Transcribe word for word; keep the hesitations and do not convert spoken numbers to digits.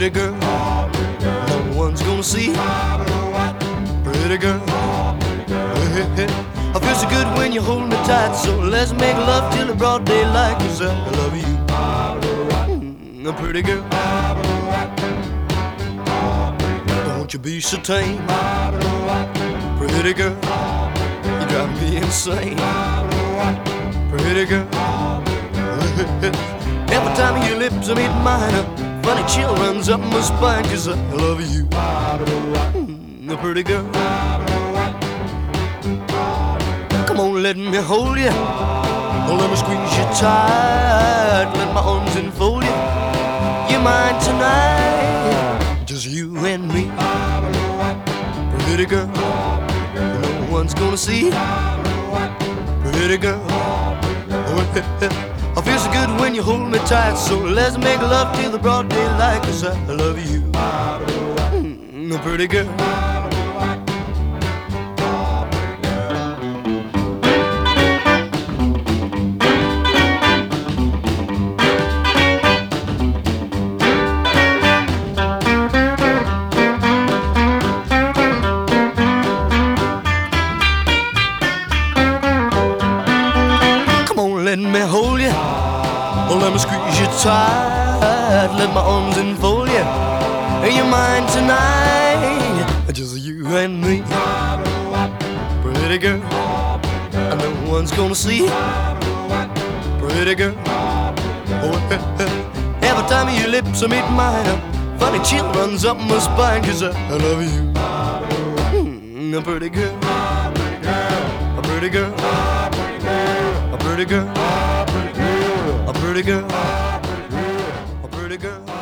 pretty girl, no one's gonna see. Pretty girl, hey, hey, hey. I feel so good when you hold me tight, so let's make love till the broad daylight, 'cause I love you. Mm, a pretty girl, don't you be so tame. Pretty girl, you drive me insane. Pretty girl, every time your lips meet mine, a funny chill runs up my spine, 'cause I love you. Mm, a pretty girl, come on, let me hold you. Let me squeeze you tight. Let my arms enfold you. You're mine tonight, just you and me. Pretty girl, no one's gonna see. Pretty girl, I feel so good when you hold me tight, so let's make love till the broad daylight, 'cause I love you. Mm, a pretty girl. Let me hold you, let me squeeze you tight. Let my arms enfold you. You're mine tonight, just you and me. Pretty girl, no one's gonna see. Pretty girl, oh, every time your lips meet mine, a funny chill runs up my spine, 'cause I love you. Mm, a pretty girl, a pretty girl, a pretty girl, a pretty girl, a pretty girl, a pretty girl.